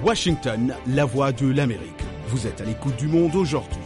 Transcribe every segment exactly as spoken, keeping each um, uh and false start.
Washington, la voix de l'Amérique. Vous êtes à l'écoute du Monde aujourd'hui.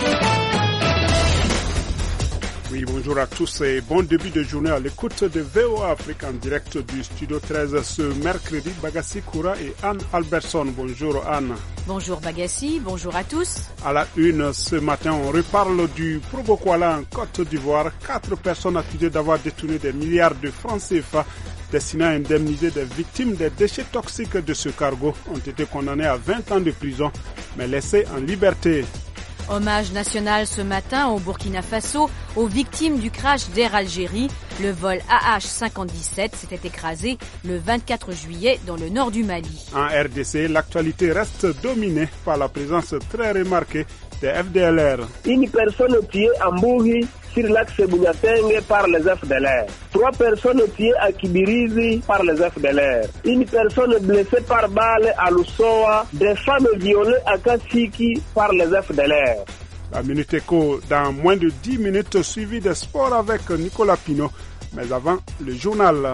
Oui, bonjour à tous et bon début de journée à l'écoute de V O A Afrique en direct du Studio treize ce mercredi. Bagassi Koura et Anne Albertson. Bonjour Anne. Bonjour Bagassi, bonjour à tous. À la une, ce matin, on reparle du Probo Kuala en Côte d'Ivoire. Quatre personnes accusées d'avoir détourné des milliards de francs C F A destinés à indemniser des victimes des déchets toxiques de ce cargo ont été condamnées à vingt ans de prison, mais laissées en liberté. Hommage national ce matin au Burkina Faso aux victimes du crash d'Air Algérie. Le vol A H cinquante-dix-sept s'était écrasé le vingt-quatre juillet dans le nord du Mali. En R D C, l'actualité reste dominée par la présence très remarquée des F D L R. Une personne tuée à Mbouhi sur l'axe Bounateng par les F D L R. Trois personnes tuées à Kibirizi par les F D L R. Une personne blessée par balle à Lusoa. Des femmes violées à Kassiki par les F D L R. La Minute Éco dans moins de dix minutes, suivi des sports avec Nicolas Pinault. Mais avant, le journal.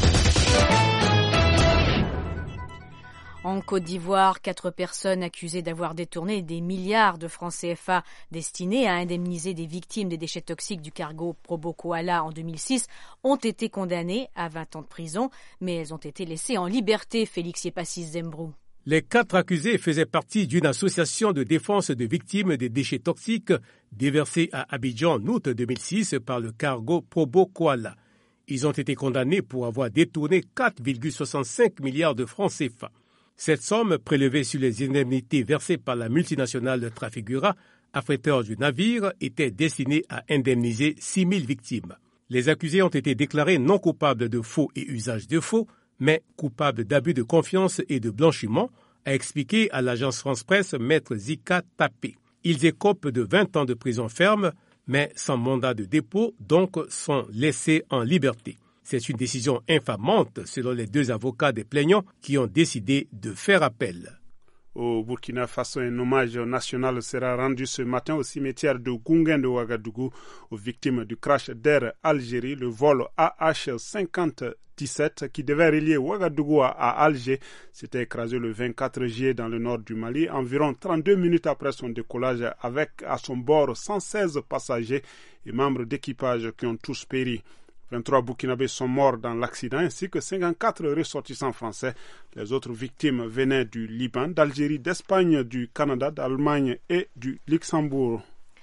En Côte d'Ivoire, quatre personnes accusées d'avoir détourné des milliards de francs C F A destinés à indemniser des victimes des déchets toxiques du cargo Probo Kuala en deux mille six ont été condamnées à vingt ans de prison, mais elles ont été laissées en liberté, Félix Yepassis Zembrou. Les quatre accusés faisaient partie d'une association de défense de victimes des déchets toxiques déversés à Abidjan en août deux mille six par le cargo Probo Kuala. Ils ont été condamnés pour avoir détourné quatre virgule soixante-cinq milliards de francs C F A. Cette somme, prélevée sur les indemnités versées par la multinationale Trafigura, affréteur du navire, était destinée à indemniser six mille victimes. Les accusés ont été déclarés non coupables de faux et usage de faux, mais coupables d'abus de confiance et de blanchiment, a expliqué à l'agence France-Presse Maître Zika Tapé. Ils écopent de vingt ans de prison ferme, mais sans mandat de dépôt, donc sont laissés en liberté. C'est une décision infamante, selon les deux avocats des plaignants qui ont décidé de faire appel. Au Burkina Faso, un hommage national sera rendu ce matin au cimetière de Gungen de Ouagadougou aux victimes du crash d'Air Algérie. Le vol A H cinquante-dix-sept qui devait relier Ouagadougou à Alger s'était écrasé le vingt-quatre juillet dans le nord du Mali, environ trente-deux minutes après son décollage, avec à son bord cent seize passagers et membres d'équipage qui ont tous péri. vingt-trois Burkinabés sont morts dans l'accident ainsi que cinquante-quatre ressortissants français. Les autres victimes venaient du Liban, d'Algérie, d'Espagne, du Canada, d'Allemagne et du Luxembourg.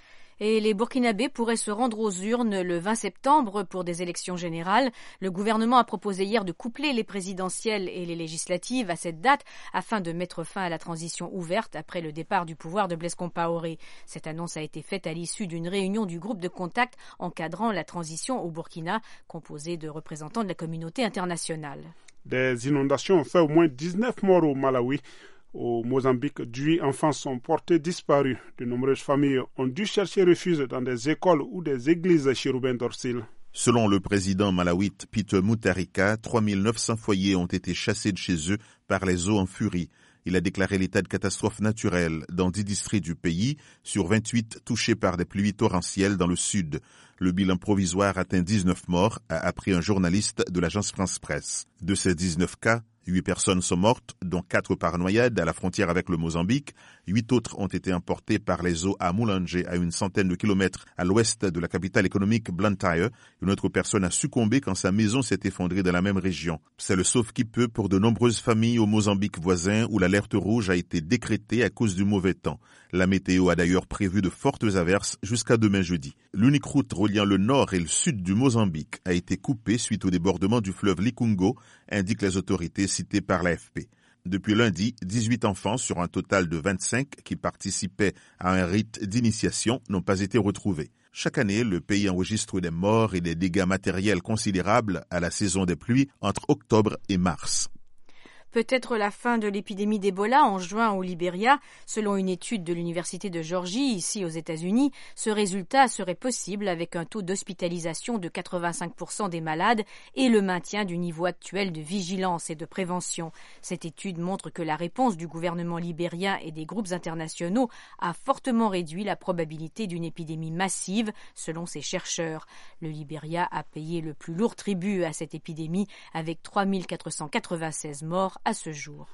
Et les Burkinabés pourraient se rendre aux urnes le vingt septembre pour des élections générales. Le gouvernement a proposé hier de coupler les présidentielles et les législatives à cette date afin de mettre fin à la transition ouverte après le départ du pouvoir de Blaise Compaoré. Cette annonce a été faite à l'issue d'une réunion du groupe de contact encadrant la transition au Burkina, composé de représentants de la communauté internationale. Des inondations ont fait au moins dix-neuf morts au Malawi. Au Mozambique, huit enfants sont portés disparus. De nombreuses familles ont dû chercher refuge dans des écoles ou des églises chez Ruben Dorsil. Selon le président malawite Peter Mutharika, trois mille neuf cents foyers ont été chassés de chez eux par les eaux en furie. Il a déclaré l'état de catastrophe naturelle dans dix districts du pays, sur vingt-huit touchés par des pluies torrentielles dans le sud. Le bilan provisoire atteint dix-neuf morts, a appris un journaliste de l'agence France-Presse. De ces dix-neuf cas, Huit personnes sont mortes, dont quatre par noyade à la frontière avec le Mozambique. Huit autres ont été emportées par les eaux à Mulanje, à une centaine de kilomètres à l'ouest de la capitale économique Blantyre. Une autre personne a succombé quand sa maison s'est effondrée dans la même région. C'est le sauve-qui-peut pour de nombreuses familles au Mozambique voisin où l'alerte rouge a été décrétée à cause du mauvais temps. La météo a d'ailleurs prévu de fortes averses jusqu'à demain jeudi. L'unique route reliant le nord et le sud du Mozambique a été coupée suite au débordement du fleuve Likungo, indiquent les autorités citées par l'A F P. Depuis lundi, dix-huit enfants sur un total de vingt-cinq qui participaient à un rite d'initiation n'ont pas été retrouvés. Chaque année, le pays enregistre des morts et des dégâts matériels considérables à la saison des pluies entre octobre et mars. Peut-être la fin de l'épidémie d'Ebola en juin au Libéria. Selon une étude de l'Université de Georgie, ici aux États-Unis, ce résultat serait possible avec un taux d'hospitalisation de quatre-vingt-cinq pour cent des malades et le maintien du niveau actuel de vigilance et de prévention. Cette étude montre que la réponse du gouvernement libérien et des groupes internationaux a fortement réduit la probabilité d'une épidémie massive, selon ces chercheurs. Le Libéria a payé le plus lourd tribut à cette épidémie avec trois mille quatre cent quatre-vingt-seize morts à ce jour.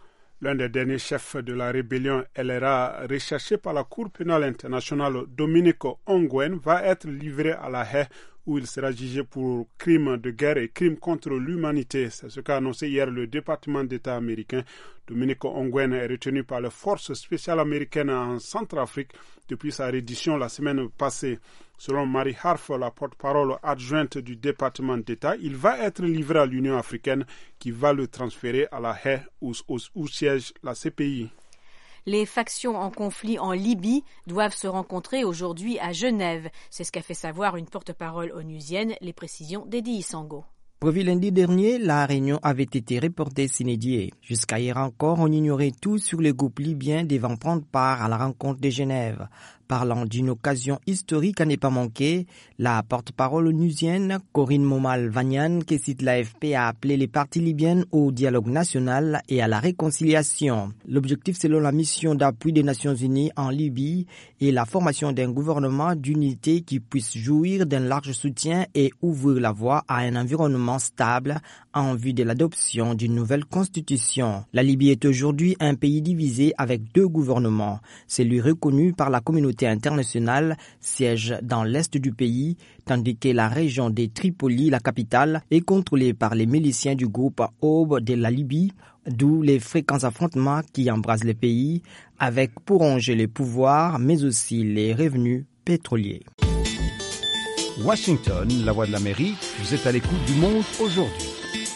L'un des derniers chefs de la rébellion L R A recherché par la Cour pénale internationale, Dominique Ongwen, va être livré à La Haye où il sera jugé pour crimes de guerre et crimes contre l'humanité. C'est ce qu'a annoncé hier le département d'État américain. Dominique Ongwen est retenu par les forces spéciales américaines en Centrafrique depuis sa reddition la semaine passée. Selon Marie Harf, la porte-parole adjointe du département d'État, il va être livré à l'Union africaine qui va le transférer à La Haye où, où, où siège la C P I. Les factions en conflit en Libye doivent se rencontrer aujourd'hui à Genève. C'est ce qu'a fait savoir une porte-parole onusienne. Les précisions d'Eddie Isango. Prévu lundi dernier, la réunion avait été reportée sine die. Jusqu'à hier encore, on ignorait tout sur le groupe libyen devant prendre part à la rencontre de Genève. Parlant d'une occasion historique à ne pas manquer, la porte-parole onusienne, Corinne Momal-Vanyan, qui cite l'A F P, a appelé les parties libyennes au dialogue national et à la réconciliation. L'objectif, selon la mission d'appui des Nations Unies en Libye, est la formation d'un gouvernement d'unité qui puisse jouir d'un large soutien et ouvrir la voie à un environnement stable en vue de l'adoption d'une nouvelle constitution. La Libye est aujourd'hui un pays divisé avec deux gouvernements. Celui reconnu par la communauté internationale siège dans l'est du pays, tandis que la région de Tripoli, la capitale, est contrôlée par les miliciens du groupe Aube de la Libye, d'où les fréquents affrontements qui embrasent le pays, avec pour enjeu les pouvoirs, mais aussi les revenus pétroliers. Washington, la voix de l'Amérique, vous êtes à l'écoute du Monde aujourd'hui.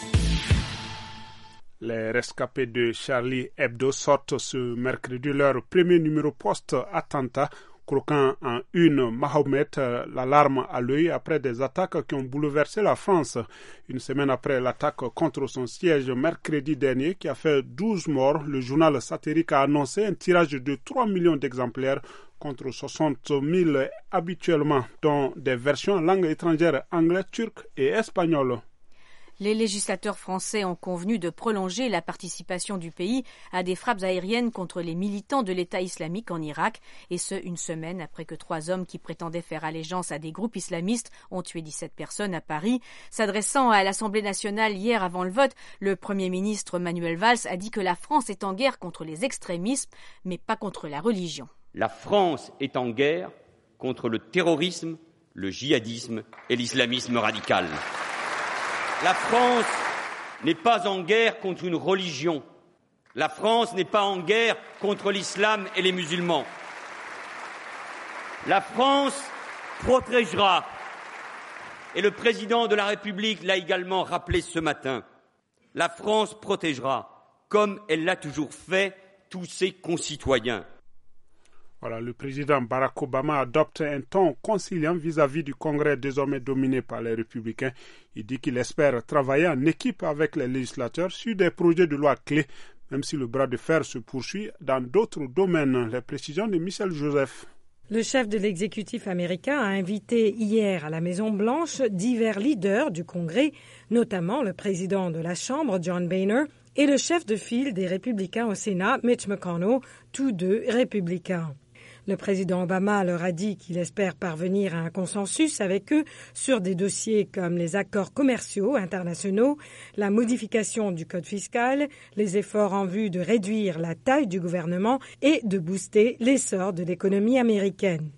Les rescapés de Charlie Hebdo sortent ce mercredi leur premier numéro post-attentat, croquant en une Mahomet, l'alarme à l'œil après des attaques qui ont bouleversé la France. Une semaine après l'attaque contre son siège mercredi dernier qui a fait douze morts, le journal satirique a annoncé un tirage de trois millions d'exemplaires contre soixante mille habituellement, dont des versions en langue étrangère anglais, turc et espagnol. Les législateurs français ont convenu de prolonger la participation du pays à des frappes aériennes contre les militants de l'État islamique en Irak, et ce, une semaine après que trois hommes qui prétendaient faire allégeance à des groupes islamistes ont tué dix-sept personnes à Paris. S'adressant à l'Assemblée nationale hier avant le vote, le Premier ministre Manuel Valls a dit que la France est en guerre contre les extrémismes, mais pas contre la religion. La France est en guerre contre le terrorisme, le djihadisme et l'islamisme radical. La France n'est pas en guerre contre une religion. La France n'est pas en guerre contre l'islam et les musulmans. La France protégera, et le président de la République l'a également rappelé ce matin, la France protégera, comme elle l'a toujours fait, tous ses concitoyens. Voilà, le président Barack Obama adopte un ton conciliant vis-à-vis du Congrès désormais dominé par les républicains. Il dit qu'il espère travailler en équipe avec les législateurs sur des projets de loi clés, même si le bras de fer se poursuit dans d'autres domaines. Les précisions de Michel Joseph. Le chef de l'exécutif américain a invité hier à la Maison-Blanche divers leaders du Congrès, notamment le président de la Chambre, John Boehner, et le chef de file des républicains au Sénat, Mitch McConnell, tous deux républicains. Le président Obama leur a dit qu'il espère parvenir à un consensus avec eux sur des dossiers comme les accords commerciaux internationaux, la modification du code fiscal, les efforts en vue de réduire la taille du gouvernement et de booster l'essor de l'économie américaine.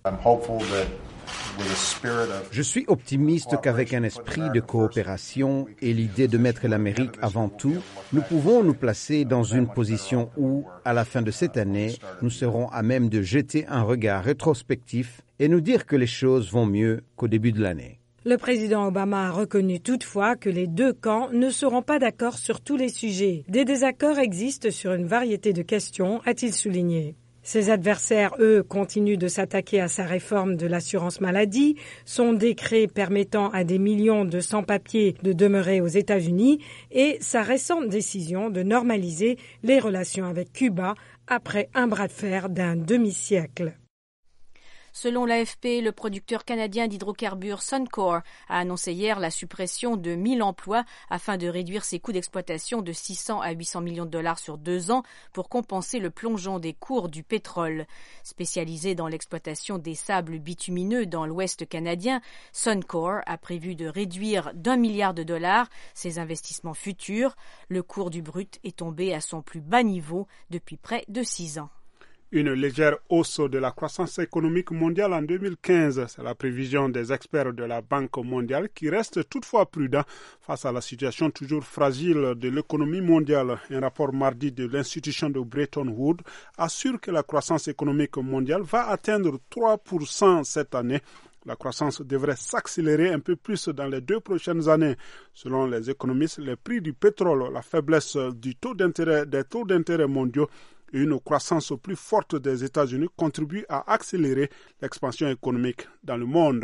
Je suis optimiste qu'avec un esprit de coopération et l'idée de mettre l'Amérique avant tout, nous pouvons nous placer dans une position où, à la fin de cette année, nous serons à même de jeter un regard rétrospectif et nous dire que les choses vont mieux qu'au début de l'année. Le président Obama a reconnu toutefois que les deux camps ne seront pas d'accord sur tous les sujets. Des désaccords existent sur une variété de questions, a-t-il souligné. Ses adversaires, eux, continuent de s'attaquer à sa réforme de l'assurance maladie, son décret permettant à des millions de sans-papiers de demeurer aux États-Unis et sa récente décision de normaliser les relations avec Cuba après un bras de fer d'un demi-siècle. Selon l'A F P, le producteur canadien d'hydrocarbures Suncor a annoncé hier la suppression de mille emplois afin de réduire ses coûts d'exploitation de six cents à huit cents millions de dollars sur deux ans pour compenser le plongeon des cours du pétrole. Spécialisé dans l'exploitation des sables bitumineux dans l'ouest canadien, Suncor a prévu de réduire d'un milliard de dollars ses investissements futurs. Le cours du brut est tombé à son plus bas niveau depuis près de six ans. Une légère hausse de la croissance économique mondiale en deux mille quinze. C'est la prévision des experts de la Banque mondiale qui restent toutefois prudents face à la situation toujours fragile de l'économie mondiale. Un rapport mardi de l'institution de Bretton Woods assure que la croissance économique mondiale va atteindre trois pour cent cette année. La croissance devrait s'accélérer un peu plus dans les deux prochaines années. Selon les économistes, les prix du pétrole, la faiblesse du taux d'intérêt, des taux d'intérêt mondiaux et une croissance plus forte des États-Unis contribuent à accélérer l'expansion économique dans le monde.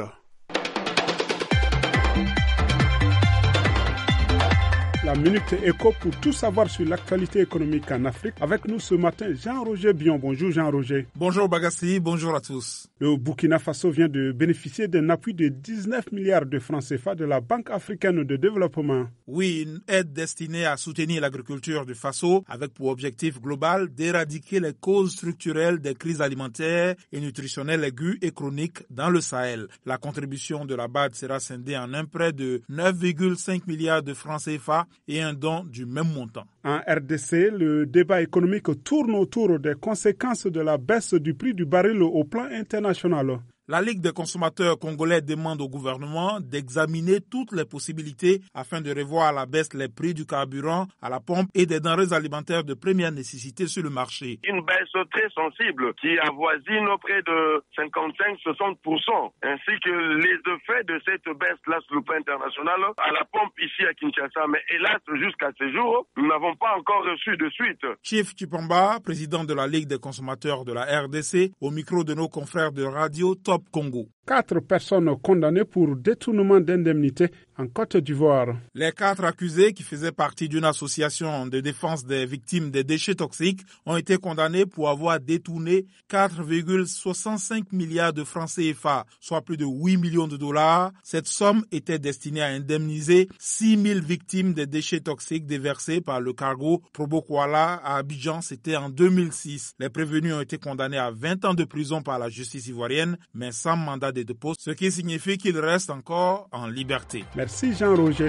La Minute Éco pour tout savoir sur l'actualité économique en Afrique. Avec nous ce matin, Jean-Roger Bion. Bonjour Jean-Roger. Bonjour Bagassi, bonjour à tous. Le Burkina Faso vient de bénéficier d'un appui de dix-neuf milliards de francs C F A de la Banque africaine de développement. Oui, une aide destinée à soutenir l'agriculture du Faso avec pour objectif global d'éradiquer les causes structurelles des crises alimentaires et nutritionnelles aiguës et chroniques dans le Sahel. La contribution de la B A D sera scindée en un prêt de neuf virgule cinq milliards de francs C F A et un don du même montant. En R D C, le débat économique tourne autour des conséquences de la baisse du prix du baril au plan international. La Ligue des consommateurs congolais demande au gouvernement d'examiner toutes les possibilités afin de revoir à la baisse les prix du carburant à la pompe et des denrées alimentaires de première nécessité sur le marché. Une baisse très sensible qui avoisine près de cinquante-cinq à soixante pour cent, ainsi que les effets de cette baisse-là sur le plan international à la pompe ici à Kinshasa. Mais hélas, jusqu'à ce jour, nous n'avons pas encore reçu de suite. Chief Chipomba, président de la Ligue des consommateurs de la R D C, au micro de nos confrères de radio Top Congo. Quatre personnes condamnées pour détournement d'indemnités en Côte d'Ivoire. Les quatre accusés, qui faisaient partie d'une association de défense des victimes des déchets toxiques, ont été condamnés pour avoir détourné quatre virgule soixante-cinq milliards de francs C F A, soit plus de huit millions de dollars. Cette somme était destinée à indemniser six mille victimes des déchets toxiques déversés par le cargo Probokwala à Abidjan. C'était en deux mille six. Les prévenus ont été condamnés à vingt ans de prison par la justice ivoirienne, mais sans mandat de dépôt, ce qui signifie qu'ils restent encore en liberté. Merci Jean-Roger.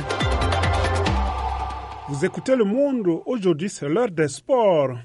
Vous écoutez Le Monde, aujourd'hui c'est l'heure des sports.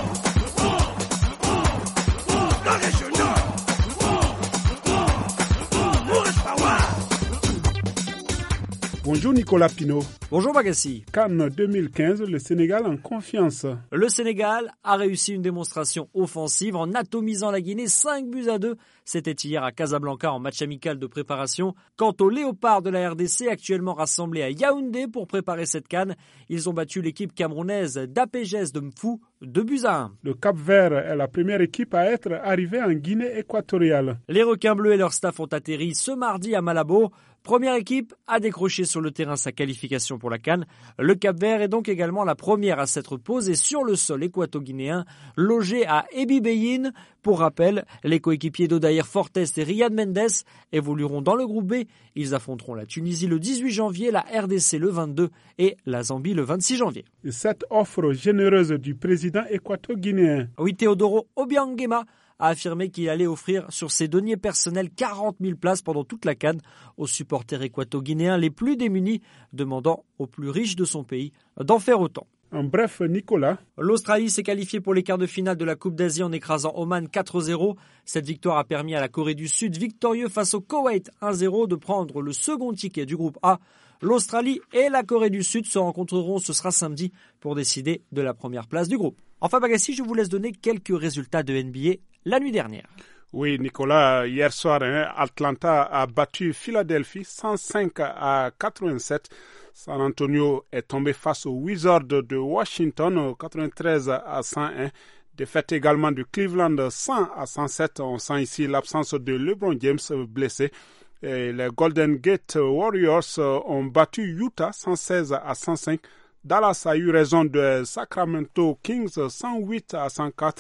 Bonjour Nicolas Pinault. Bonjour Bagassi. CAN deux mille quinze, le Sénégal en confiance. Le Sénégal a réussi une démonstration offensive en atomisant la Guinée cinq buts à deux. C'était hier à Casablanca en match amical de préparation. Quant aux léopards de la R D C, actuellement rassemblés à Yaoundé pour préparer cette CAN, ils ont battu l'équipe camerounaise d'Apégès de Mfou deux buts à un. Le Cap-Vert est la première équipe à être arrivée en Guinée équatoriale. Les requins bleus et leur staff ont atterri ce mardi à Malabo. Première équipe à décrocher sur le terrain sa qualification pour la CAN. Le Cap-Vert est donc également la première à s'être posée sur le sol équato-guinéen, logé à Ebibeyin. Pour rappel, les coéquipiers d'Odaïr Fortes et Riyad Mendes évolueront dans le groupe B. Ils affronteront la Tunisie le dix-huit janvier, la R D C le vingt-deux et la Zambie le vingt-six janvier. Cette offre généreuse du président équato-guinéen. Oui, Teodoro Obiangema a affirmé qu'il allait offrir sur ses deniers personnels quarante mille places pendant toute la CAN aux supporters équato-guinéens les plus démunis, demandant aux plus riches de son pays d'en faire autant. En bref, Nicolas. L'Australie s'est qualifiée pour les quarts de finale de la Coupe d'Asie en écrasant Oman quatre zéro. Cette victoire a permis à la Corée du Sud, victorieux face au Koweït un zéro, de prendre le second ticket du groupe A. L'Australie et la Corée du Sud se rencontreront, ce sera samedi, pour décider de la première place du groupe. Enfin, Bagassi, je vous laisse donner quelques résultats de N B A la nuit dernière. Oui, Nicolas, hier soir, hein, Atlanta a battu Philadelphie cent cinq à quatre-vingt-sept. San Antonio est tombé face aux Wizards de Washington quatre-vingt-treize à cent un. Défaite également de Cleveland cent à cent sept. On sent ici l'absence de LeBron James blessé. Et les Golden Gate Warriors ont battu Utah cent seize à cent cinq. Dallas a eu raison de Sacramento Kings cent huit à cent quatre.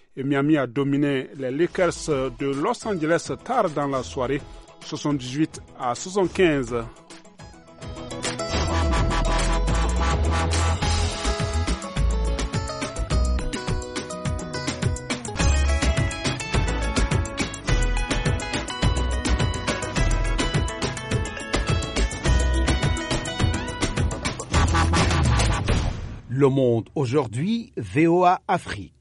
et Miami a dominé les Lakers de Los Angeles tard dans la soirée, soixante-dix-huit à soixante-quinze. Le Monde aujourd'hui, V O A Afrique.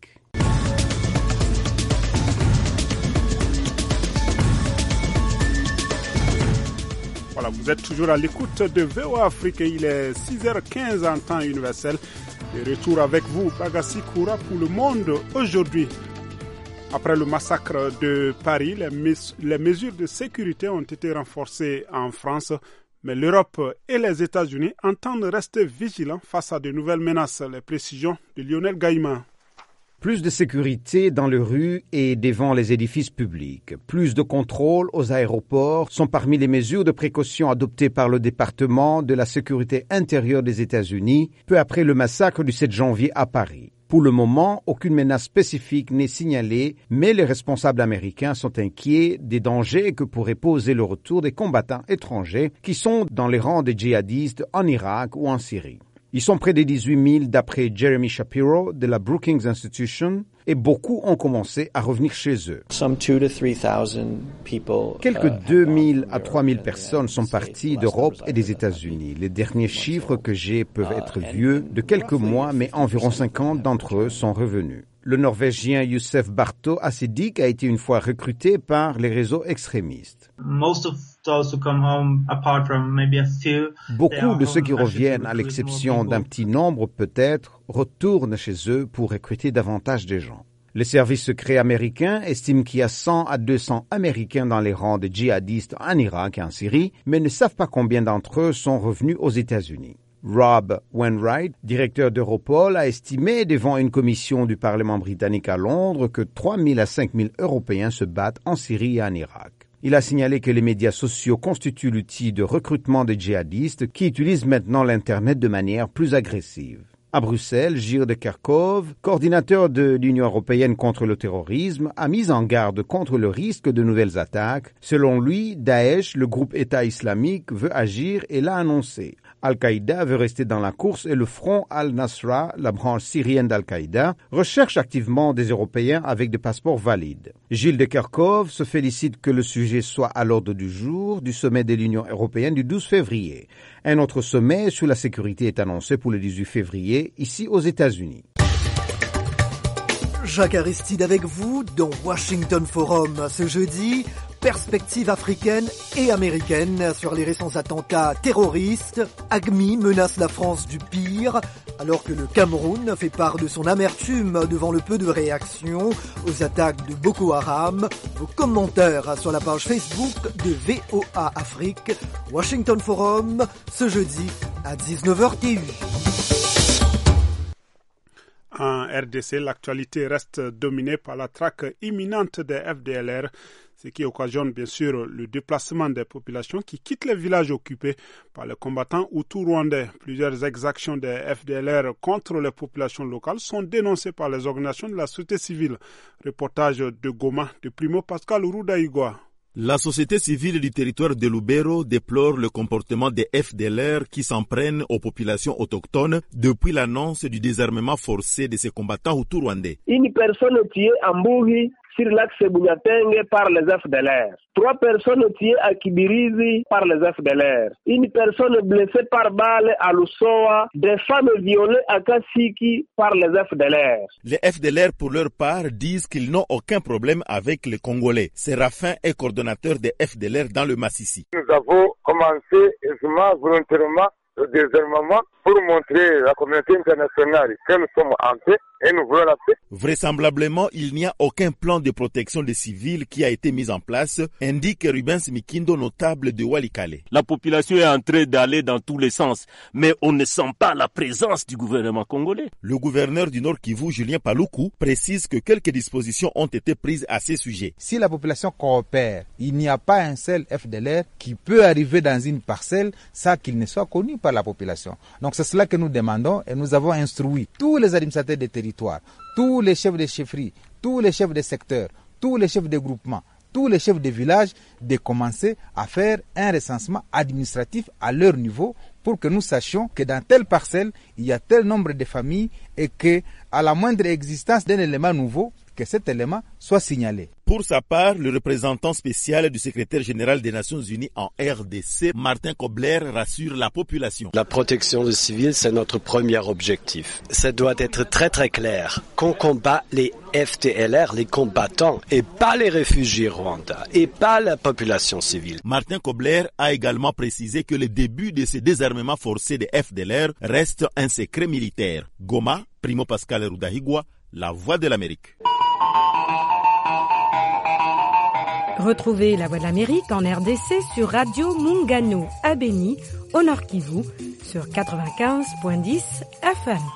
Voilà, vous êtes toujours à l'écoute de V O A Afrique et il est six heures quinze en temps universel. De retour avec vous, Bagassi Koura pour Le Monde aujourd'hui. Après le massacre de Paris, les, mes- les mesures de sécurité ont été renforcées en France. Mais l'Europe et les États-Unis entendent rester vigilants face à de nouvelles menaces. Les précisions de Lionel Gaïma. Plus de sécurité dans les rues et devant les édifices publics. Plus de contrôle aux aéroports sont parmi les mesures de précaution adoptées par le département de la sécurité intérieure des États-Unis peu après le massacre du sept janvier à Paris. Pour le moment, aucune menace spécifique n'est signalée, mais les responsables américains sont inquiets des dangers que pourrait poser le retour des combattants étrangers qui sont dans les rangs des djihadistes en Irak ou en Syrie. Ils sont près de dix-huit mille d'après Jeremy Shapiro de la Brookings Institution et beaucoup ont commencé à revenir chez eux. Quelques deux mille à trois mille personnes sont parties d'Europe et des États-Unis. Les derniers chiffres que j'ai peuvent être vieux de quelques mois, mais environ cinquante d'entre eux sont revenus. Le Norvégien Youssef Barto Asidik a été une fois recruté par les réseaux extrémistes. Beaucoup de ceux qui reviennent, à l'exception d'un petit nombre peut-être, retournent chez eux pour recruter davantage de gens. Les services secrets américains estiment qu'il y a cent à deux cents Américains dans les rangs de djihadistes en Irak et en Syrie, mais ne savent pas combien d'entre eux sont revenus aux États-Unis. Rob Wainwright, directeur d'Europol, a estimé devant une commission du Parlement britannique à Londres que trois mille à cinq mille Européens se battent en Syrie et en Irak. Il a signalé que les médias sociaux constituent l'outil de recrutement des djihadistes qui utilisent maintenant l'Internet de manière plus agressive. À Bruxelles, Gilles de Kerkhove, coordinateur de l'Union européenne contre le terrorisme, a mis en garde contre le risque de nouvelles attaques. Selon lui, Daesh, le groupe État islamique, veut agir et l'a annoncé. Al-Qaïda veut rester dans la course et le Front al-Nasra, la branche syrienne d'Al-Qaïda, recherche activement des Européens avec des passeports valides. Gilles de Kerkhove se félicite que le sujet soit à l'ordre du jour du sommet de l'Union européenne du douze février. Un autre sommet sur la sécurité est annoncé pour le dix-huit février, ici aux États-Unis. Jacques Aristide avec vous dans Washington Forum ce jeudi. Perspective africaine et américaine sur les récents attentats terroristes. A G M I menace la France du pire, alors que le Cameroun fait part de son amertume devant le peu de réactions aux attaques de Boko Haram. Vos commentaires sur la page Facebook de V O A Afrique. Washington Forum, ce jeudi à dix-neuf heures T U. En R D C, l'actualité reste dominée par la traque imminente des F D L R, ce qui occasionne bien sûr le déplacement des populations qui quittent les villages occupés par les combattants hutus rwandais. Plusieurs exactions des F D L R contre les populations locales sont dénoncées par les organisations de la société civile. Reportage de Goma de Primo Pascal Roudaïgoa. La société civile du territoire de Lubero déplore le comportement des F D L R qui s'en prennent aux populations autochtones depuis l'annonce du désarmement forcé de ces combattants hutus rwandais. Une personne tuée à Mbouhi sur l'axe Bunyatenge par les F D L R. Trois personnes tuées à Kibirizi par les F D L R. Une personne blessée par balle à Lusoa. Des femmes violées à Kassiki par les F D L R. Les F D L R, pour leur part, disent qu'ils n'ont aucun problème avec les Congolais. Séraphin est coordonnateur des F D L R dans le Massissi. Nous avons commencé aisément, volontairement, le désarmement pour montrer à la communauté internationale que nous sommes en paix et nous voulons la paix. Vraisemblablement, il n'y a aucun plan de protection des civils qui a été mis en place, indique Rubens Mikindo, notable de Walikale. La population est en train d'aller dans tous les sens, mais on ne sent pas la présence du gouvernement congolais. Le gouverneur du Nord Kivu, Julien Paluku, précise que quelques dispositions ont été prises à ces sujets. Si la population coopère, il n'y a pas un seul F D L R qui peut arriver dans une parcelle sans qu'il ne soit connu par la population. Donc c'est cela que nous demandons et nous avons instruit tous les administrateurs des territoires territoire, tous les chefs de chefferie, tous les chefs de secteur, tous les chefs de groupement, tous les chefs de village, de commencer à faire un recensement administratif à leur niveau pour que nous sachions que dans telle parcelle, il y a tel nombre de familles et que à la moindre existence d'un élément nouveau, que cet élément soit signalé. Pour sa part, le représentant spécial du secrétaire général des Nations Unies en R D C, Martin Kobler, rassure la population. La protection des civils, c'est notre premier objectif. Ça doit être très très clair qu'on combat les F D L R, les combattants, et pas les réfugiés rwandais, et pas la population civile. Martin Kobler a également précisé que le début de ce désarmement forcé des F D L R reste un secret militaire. Goma, Primo Pascal Rudahigwa, La Voix de l'Amérique. Retrouvez La Voix de l'Amérique en R D C sur Radio Mungano à Beni, au Nord Kivu, sur quatre-vingt-quinze virgule dix F M.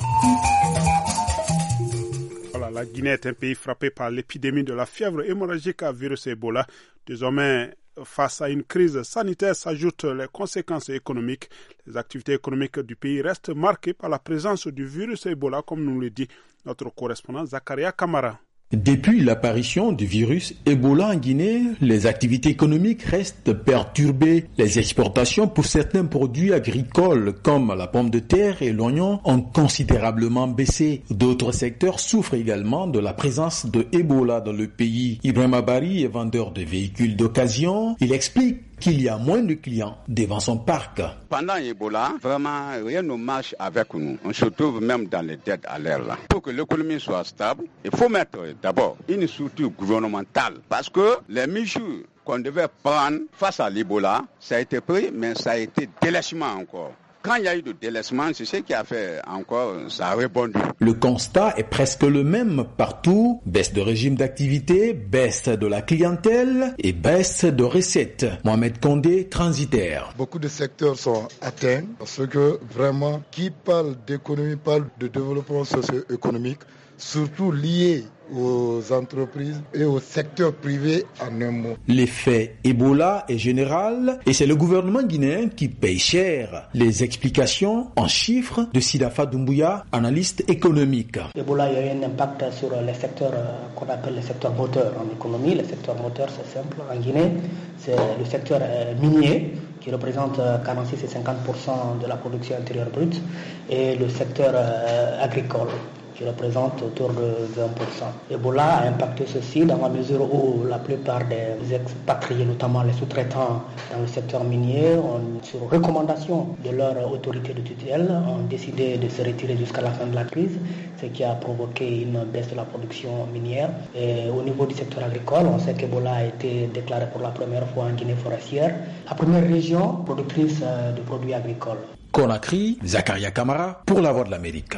Voilà, la Guinée est un pays frappé par l'épidémie de la fièvre hémorragique à virus Ebola. Désormais, face à une crise sanitaire, s'ajoutent les conséquences économiques. Les activités économiques du pays restent marquées par la présence du virus Ebola, comme nous le dit notre correspondant Zakaria Kamara. Depuis l'apparition du virus Ebola en Guinée, les activités économiques restent perturbées. Les exportations pour certains produits agricoles comme la pomme de terre et l'oignon ont considérablement baissé. D'autres secteurs souffrent également de la présence de Ebola dans le pays. Ibrahim Abari est vendeur de véhicules d'occasion. Il explique qu'il y a moins de clients devant son parc. Pendant Ebola, vraiment, rien ne marche avec nous. On se trouve même dans les dettes à l'air là. Pour que l'économie soit stable, il faut mettre d'abord une structure gouvernementale. Parce que les mesures qu'on devait prendre face à l'Ebola, ça a été pris, mais ça a été délaissement encore. Quand il y a eu de délaissement, c'est ce qui a fait encore, ça a répondu. Le constat est presque le même partout. Baisse de régime d'activité, baisse de la clientèle et baisse de recettes. Mohamed Condé, transitaire. Beaucoup de secteurs sont atteints parce que vraiment, qui parle d'économie parle de développement socio-économique, surtout lié aux entreprises et au secteur privé en un mot. L'effet Ebola est général et c'est le gouvernement guinéen qui paye cher. Les explications en chiffres de Sidafa Doumbouya, analyste économique. Ebola, il y a eu un impact sur les secteurs qu'on appelle les secteurs moteurs en économie. Les secteurs moteurs, c'est simple. En Guinée, c'est le secteur minier qui représente quarante-six et cinquante pour cent de la production intérieure brute et le secteur agricole qui représente autour de vingt pour cent. Ebola a impacté ceci dans la mesure où la plupart des expatriés, notamment les sous-traitants dans le secteur minier, ont, sur recommandation de leur autorité de tutelle, ont décidé de se retirer jusqu'à la fin de la crise, ce qui a provoqué une baisse de la production minière. Et au niveau du secteur agricole, on sait qu'Ebola a été déclaré pour la première fois en Guinée forestière, la première région productrice de produits agricoles. Conakry, Zakaria Kamara pour La Voix de l'Amérique.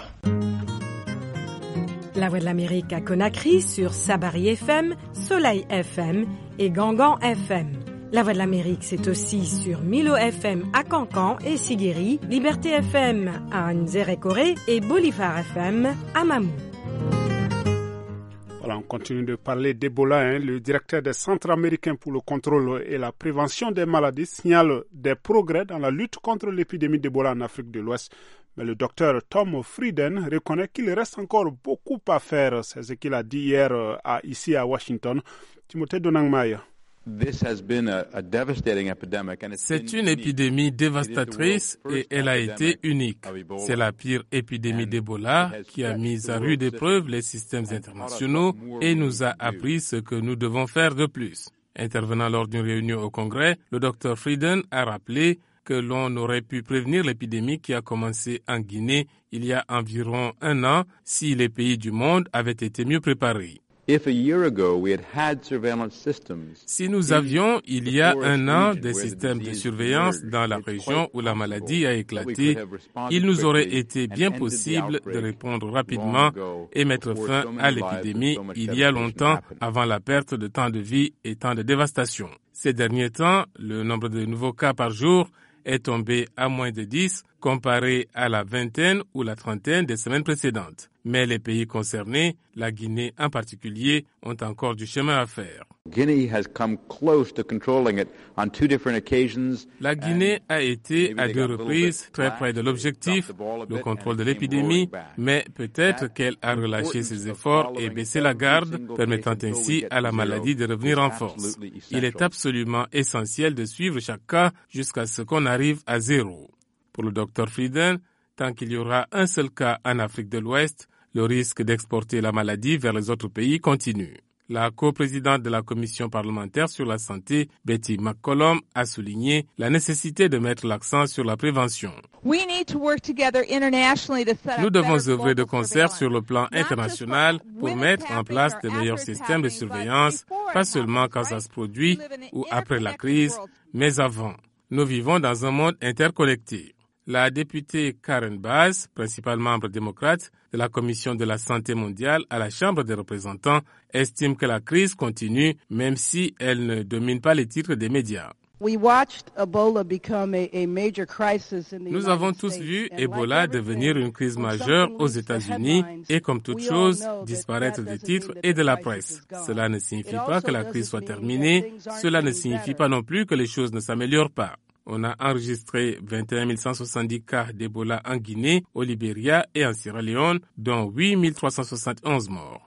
La Voix de l'Amérique à Conakry sur Sabari F M, Soleil F M et Gangan F M. La Voix de l'Amérique, c'est aussi sur Milo F M à Cancan et Siguiri, Liberté F M à Nzérékoré et Bolivar F M à Mamou. Voilà, on continue de parler d'Ebola. Hein. Le directeur des Centres américains pour le contrôle et la prévention des maladies signale des progrès dans la lutte contre l'épidémie d'Ebola en Afrique de l'Ouest. Mais le docteur Tom Frieden reconnaît qu'il reste encore beaucoup à faire. C'est ce qu'il a dit hier à, ici à Washington. Timothée Donangmaya. C'est une épidémie dévastatrice et elle a été unique. C'est la pire épidémie d'Ebola qui a mis à rude épreuve les systèmes internationaux et nous a appris ce que nous devons faire de plus. Intervenant lors d'une réunion au Congrès, le docteur Frieden a rappelé que l'on aurait pu prévenir l'épidémie qui a commencé en Guinée il y a environ un an si les pays du monde avaient été mieux préparés. Si nous avions, il y a un an, des systèmes de surveillance dans la région où la maladie a éclaté, il nous aurait été bien possible de répondre rapidement et mettre fin à l'épidémie il y a longtemps avant la perte de tant de vies et tant de dévastation. Ces derniers temps, le nombre de nouveaux cas par jour est tombé à moins de dix comparé à la vingtaine ou la trentaine des semaines précédentes. mais les pays concernés, la Guinée en particulier, ont encore du chemin à faire. La Guinée a été à deux reprises très près de l'objectif, le contrôle de l'épidémie, mais peut-être qu'elle a relâché ses efforts et baissé la garde, permettant ainsi à la maladie de revenir en force. Il est absolument essentiel de suivre chaque cas jusqu'à ce qu'on arrive à zéro. Pour le docteur Frieden, tant qu'il y aura un seul cas en Afrique de l'Ouest, le risque d'exporter la maladie vers les autres pays continue. La coprésidente de la commission parlementaire sur la santé, Betty McCollum, a souligné la nécessité de mettre l'accent sur la prévention. Nous devons œuvrer de concert sur le plan international pour mettre en place de meilleurs systèmes de surveillance, pas seulement quand ça se produit ou après la crise, mais avant. Nous vivons dans un monde interconnecté. La députée Karen Bass, principal membre démocrate de la Commission de la santé mondiale à la Chambre des représentants, estime que la crise continue même si elle ne domine pas les titres des médias. Nous avons tous vu Ebola devenir une crise majeure aux États-Unis et, comme toute chose, disparaître des titres et de la presse. Cela ne signifie pas que la crise soit terminée, cela ne signifie pas non plus que les choses ne s'améliorent pas. On a enregistré vingt et un mille cent soixante-dix cas d'Ebola en Guinée, au Libéria et en Sierra Leone, dont huit mille trois cent soixante et onze morts.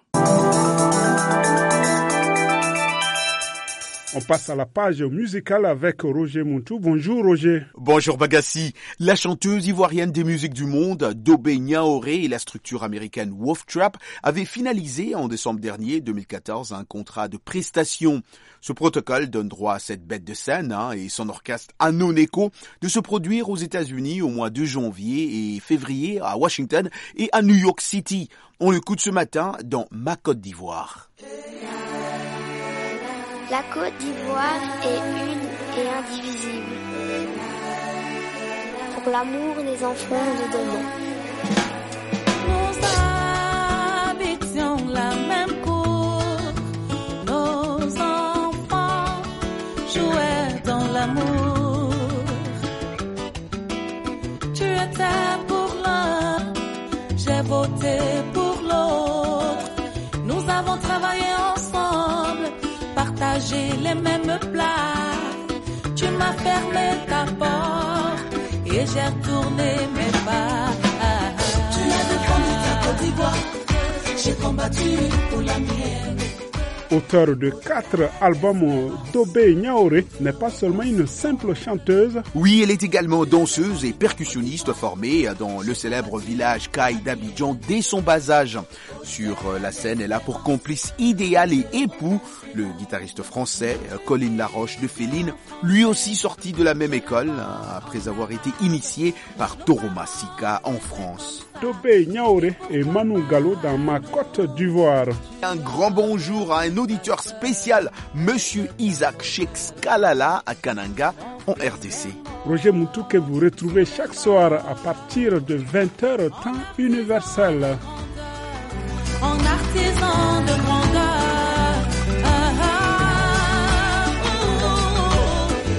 On passe à la page musicale avec Roger Muntu. Bonjour Roger. Bonjour Bagassi. La chanteuse ivoirienne des musiques du monde, Dobé Niaoré, et la structure américaine Wolf Trap avaient finalisé en décembre dernier, deux mille quatorze, un contrat de prestation. Ce protocole donne droit à cette bête de scène hein, et son orchestre Anoneko de se produire aux États-Unis au mois de janvier et février à Washington et à New York City. On l'écoute ce matin dans Ma Côte d'Ivoire. La Côte d'Ivoire est une et indivisible. Pour l'amour des enfants de demain. Nous habitions la même cour. Nos enfants jouaient dans l'amour. Tu étais pour l'un, j'ai voté pour l'autre. Nous avons travaillé ensemble. Partager les mêmes plats. Tu m'as fermé ta porte et j'ai retourné mes pas. Tu as défendu ta Côte d'Ivoire, j'ai combattu pour la mienne. Auteur de quatre albums, Dobé Niaoré n'est pas seulement une simple chanteuse. Oui, elle est également danseuse et percussionniste formée dans le célèbre village Caille d'Abidjan dès son bas âge. Sur la scène, elle a pour complice idéal et époux le guitariste français Colin Laroche de Féline, lui aussi sorti de la même école après avoir été initié par Toro Masika en France. Dobé Niaoré et Manu Gallo dans Ma Côte d'Ivoire. Un grand bonjour à un auditeur spécial, Monsieur Isaac Sheikh Skalala à Kananga, en R D C. Roger Moutou que vous retrouvez chaque soir à partir de vingt heures temps universel. En artisan de grandeur, ah, ah, oh, oh,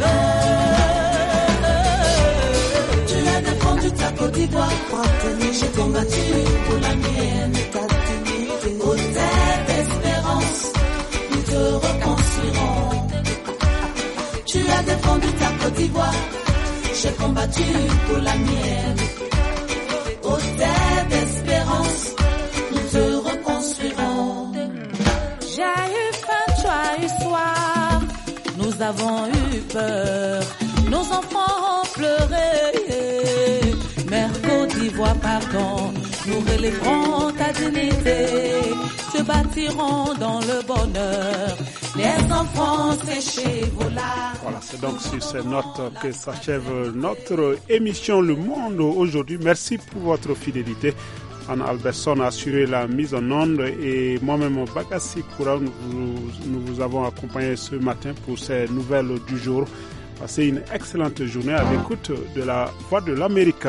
oh. Tu as défendu ta Côte d'Ivoire, j'ai combattu pour la mienne. Au terre d'espérance, nous te reconstruirons. Tu as défendu ta Côte d'Ivoire, j'ai combattu pour la mienne. Au terre d'espérance, nous te reconstruirons. J'ai eu faim, tu as eu soif. Nous avons eu peur, nos enfants ont pleuré. Mère Côte d'Ivoire, pardon, nous relèverons ta dignité. Te bâtirons dans le bonheur. Les enfants séchés vos larmes. Voilà, c'est donc sur ces notes que s'achève notre émission Le Monde aujourd'hui. Merci pour votre fidélité. Anna Alberson a assuré la mise en onde et moi-même Bagassi Koura, nous, nous vous avons accompagné ce matin pour ces nouvelles du jour. Passez une excellente journée à l'écoute de la Voix de l'Amérique.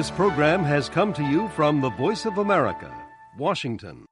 This program has come to you from the Voice of America, Washington.